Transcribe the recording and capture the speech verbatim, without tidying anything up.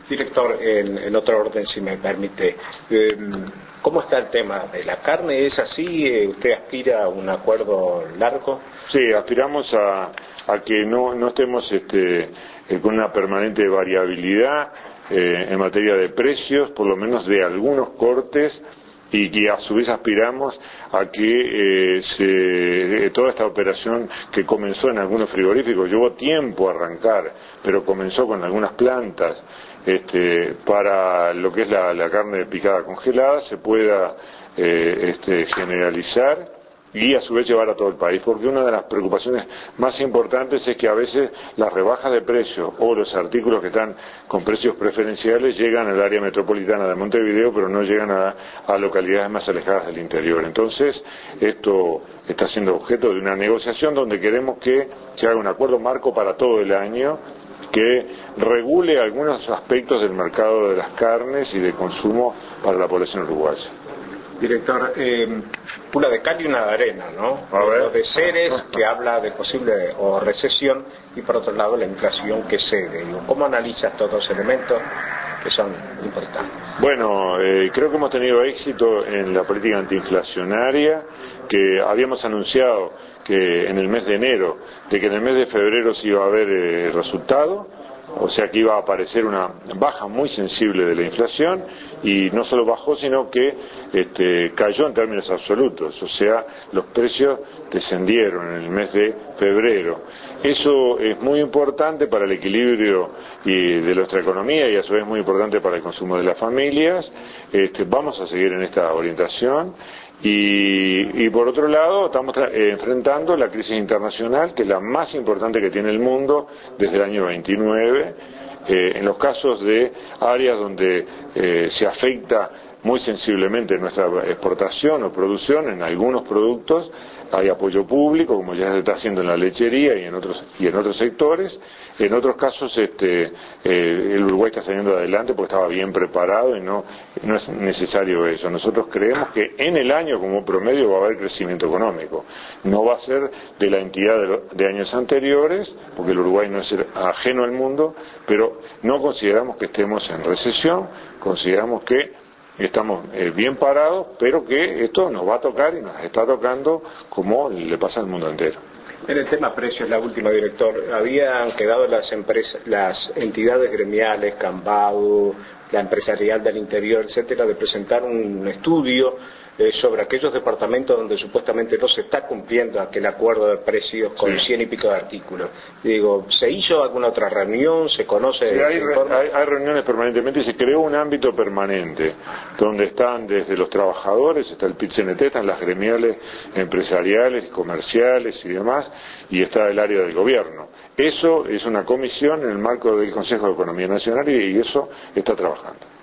Director, en, en otro orden, si me permite, eh, ¿cómo está el tema de la carne? ¿Es así? ¿Usted aspira a un acuerdo largo? Sí, aspiramos a, a que no, no estemos este, eh, con una permanente variabilidad eh, en materia de precios, por lo menos de algunos cortes, y que a su vez aspiramos a que eh, se, eh, toda esta operación que comenzó en algunos frigoríficos, llevó tiempo a arrancar, pero comenzó con algunas plantas, este, para lo que es la, la carne picada congelada, se pueda eh, este, generalizar y a su vez llevar a todo el país, porque una de las preocupaciones más importantes es que a veces las rebajas de precios o los artículos que están con precios preferenciales llegan al área metropolitana de Montevideo, pero no llegan a, a localidades más alejadas del interior. Entonces, esto está siendo objeto de una negociación donde queremos que se haga un acuerdo marco para todo el año, que regule algunos aspectos del mercado de las carnes y de consumo para la población uruguaya. Director, eh, una de cal y una de arena, ¿no? A ver. Lo de Ceres, que habla de posible o recesión, y por otro lado la inflación que cede. ¿Cómo analizas todos los elementos que son importantes? Bueno, eh, creo que hemos tenido éxito en la política antiinflacionaria, que habíamos anunciado que en el mes de enero, de que en el mes de febrero se iba a ver eh, resultado, o sea que iba a aparecer una baja muy sensible de la inflación, y no solo bajó, sino que este, cayó en términos absolutos, o sea, los precios descendieron en el mes de febrero. Eso es muy importante para el equilibrio y de nuestra economía y a su vez muy importante para el consumo de las familias. Este, vamos a seguir en esta orientación. Y, y por otro lado estamos eh, enfrentando la crisis internacional, que es la más importante que tiene el mundo desde el año veintinueve, eh, en los casos de áreas donde eh, se afecta muy sensiblemente nuestra exportación o producción en algunos productos, hay apoyo público, como ya se está haciendo en la lechería y en otros y en otros sectores. En otros casos este, eh, el Uruguay está saliendo adelante porque estaba bien preparado y no, no es necesario eso. Nosotros creemos que en el año como promedio va a haber crecimiento económico. No va a ser de la entidad de, lo, de años anteriores, porque el Uruguay no es ajeno al mundo, pero no consideramos que estemos en recesión, consideramos que estamos eh, bien parados, pero que esto nos va a tocar y nos está tocando como le pasa al mundo entero. En el tema precios, la última, director, habían quedado las empresas, las entidades gremiales, Cambau, la empresarial del interior, etcétera, de presentar un estudio eh, sobre aquellos departamentos donde supuestamente no se está cumpliendo aquel acuerdo de precios con sí. cien y pico de artículos. Digo, ¿se hizo alguna otra reunión? ¿Se conoce? Sí, hay, ¿se hay, hay reuniones permanentemente y se creó un ámbito permanente donde están desde los trabajadores, está el P I T C N T, están las gremiales empresariales, comerciales y demás, y está el área del gobierno. Eso es una comisión en el marco del Consejo de Economía Nacional y, y eso está trabajando.